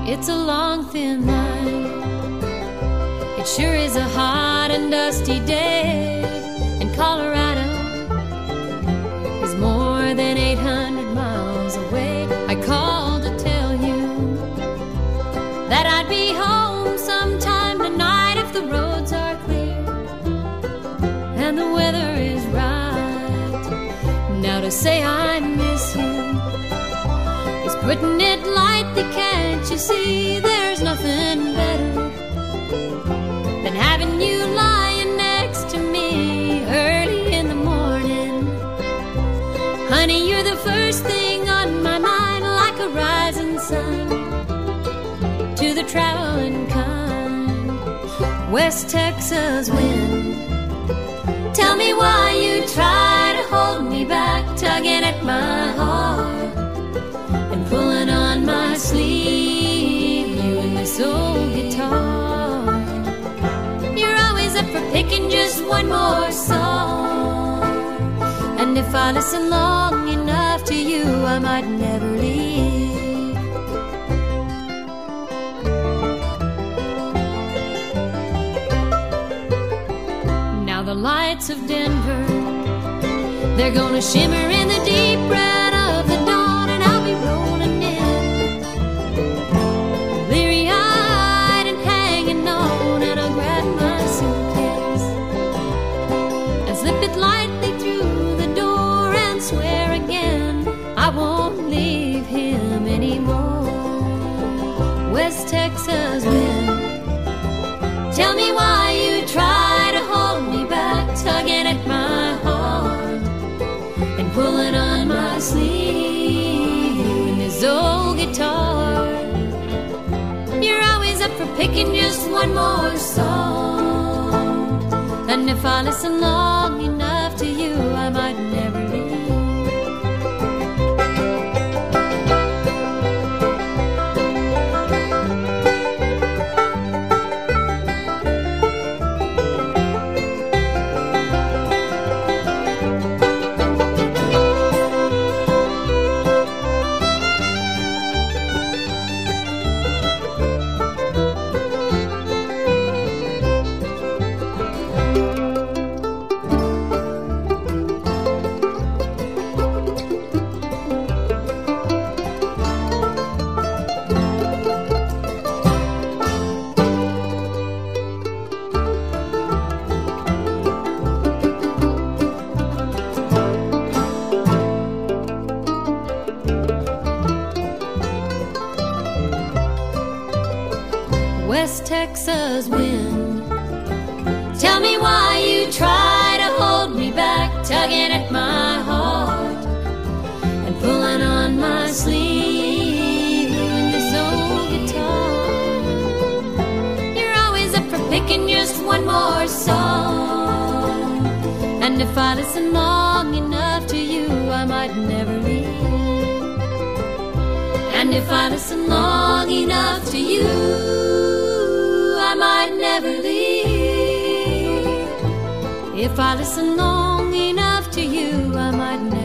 It's a long, thin line. It sure is a hot and dusty day, and Colorado is more than 800 miles away. I called to tell you that I'd be home sometime tonight if the roads are clear and the weather is right. Now to say I miss you is putting it lightly. Can't you see there's nothing better than having you lying next to me early in the morning? Honey, you're the first thing on my mind, like a rising sun to the traveling kind. West Texas wind, tell me why you try to hold me back, tugging at my heart and pulling on my sleeve, you and this old guitar. You're always up for picking just one more song, and if I listen long enough to you, I might never leave. Now the lights of Denver, they're gonna shimmer in the deep red of the dawn, and I'll be rolling in, bleary-eyed and hanging on, and I'll grab my suitcase and slip it lightly through the door and swear again I won't leave him anymore. West Texas wind, tell me why you try to hold me back, tugging at my heart and pulling on my sleeve, you and this old guitar. You're always up for picking just one more song, and if I listen long enough to you, I might never leave. West Texas wind, tell me why you try to hold me back, tugging at my heart and pulling on my sleeve, you and this old guitar. You're always up for picking just one more song, and if I listen long enough to you, I might never leave. And if I listen long enough to you, I might never leave. If I listen long enough to you, I might never leave.